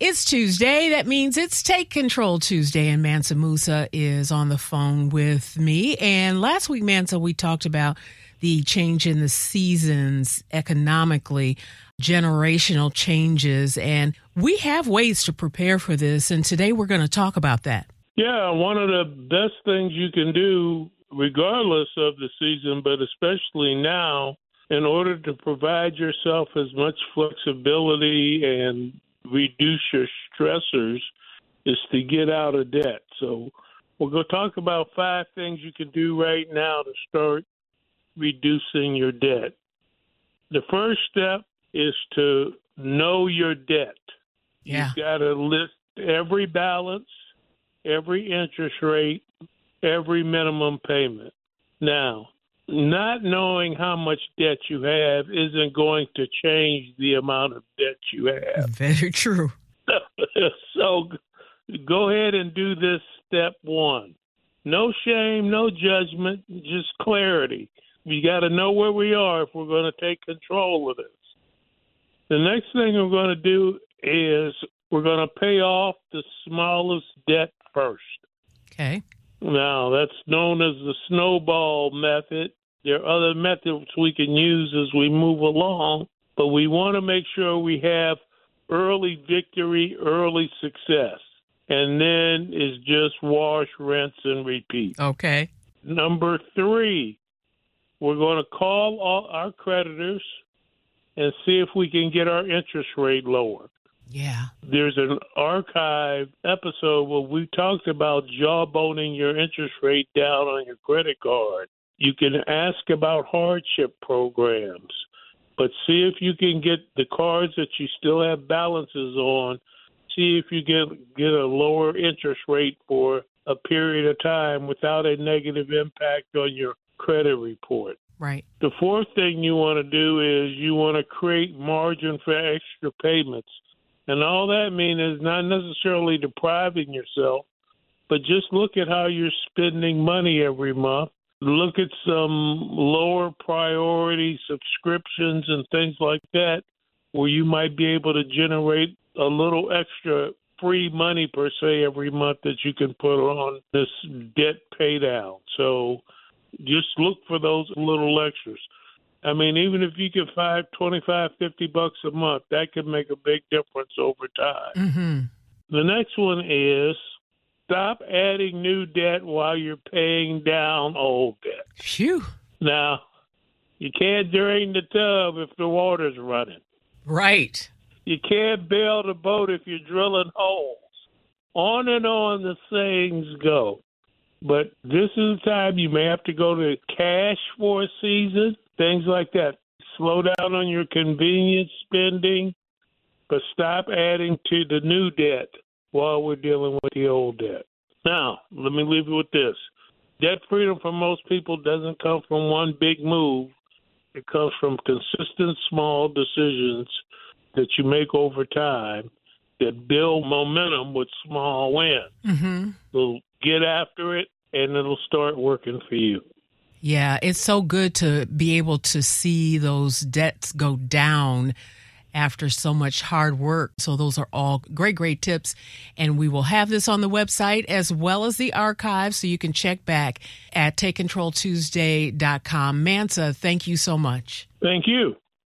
It's Tuesday. That means it's Take Control Tuesday, and Mansa Musa is on the phone with me. And last week, Mansa, we talked about the change in the seasons economically, generational changes, and we have ways to prepare for this. And today we're going to talk about that. Yeah, one of the best things you can do, regardless of the season, but especially now, in order to provide yourself as much flexibility and reduce your stressors, is to get out of debt. So we're going to talk about 5 things you can do right now to start reducing your debt. The first step is to know your debt. Yeah. You've got to list every balance, every interest rate, every minimum payment. Now, not knowing how much debt you have isn't going to change the amount of debt you have. Very true. So go ahead and do this step 1. No shame, no judgment, just clarity. We got to know where we are if we're going to take control of this. The next thing we're going to do is we're going to pay off the smallest debt first. Okay. Now, that's known as the snowball method. There are other methods we can use as we move along, but we want to make sure we have early victory, early success, and then it's just wash, rinse, and repeat. Okay. Number 3, we're going to call all our creditors and see if we can get our interest rate lower. Yeah. There's an archive episode where we talked about jawboning your interest rate down on your credit card. You can ask about hardship programs, but see if you can get the cards that you still have balances on, see if you get a lower interest rate for a period of time without a negative impact on your credit report. Right. The 4th thing you want to do is you want to create margin for extra payments. And all that means is not necessarily depriving yourself, but just look at how you're spending money every month. Look at some lower priority subscriptions and things like that where you might be able to generate a little extra free money per se every month that you can put on this debt pay down. So just look for those little extras. I mean, even if you can find $25, $50 a month, that could make a big difference over time. Mm-hmm. The next one is stop adding new debt while you're paying down old debt. Phew. Now, you can't drain the tub if the water's running. Right. You can't bail the boat if you're drilling holes. On and on the sayings go. But this is the time you may have to go to cash for a season, things like that. Slow down on your convenience spending, but stop adding to the new debt while we're dealing with the old debt. Now, let me leave you with this. Debt freedom for most people doesn't come from one big move. It comes from consistent small decisions that you make over time that build momentum with small wins. Mm-hmm. So get after it, and it'll start working for you. Yeah, it's so good to be able to see those debts go down after so much hard work. So those are all great tips. And we will have this on the website as well as the archive, so you can check back at TakeControlTuesday.com. Mansa, thank you so much. Thank you.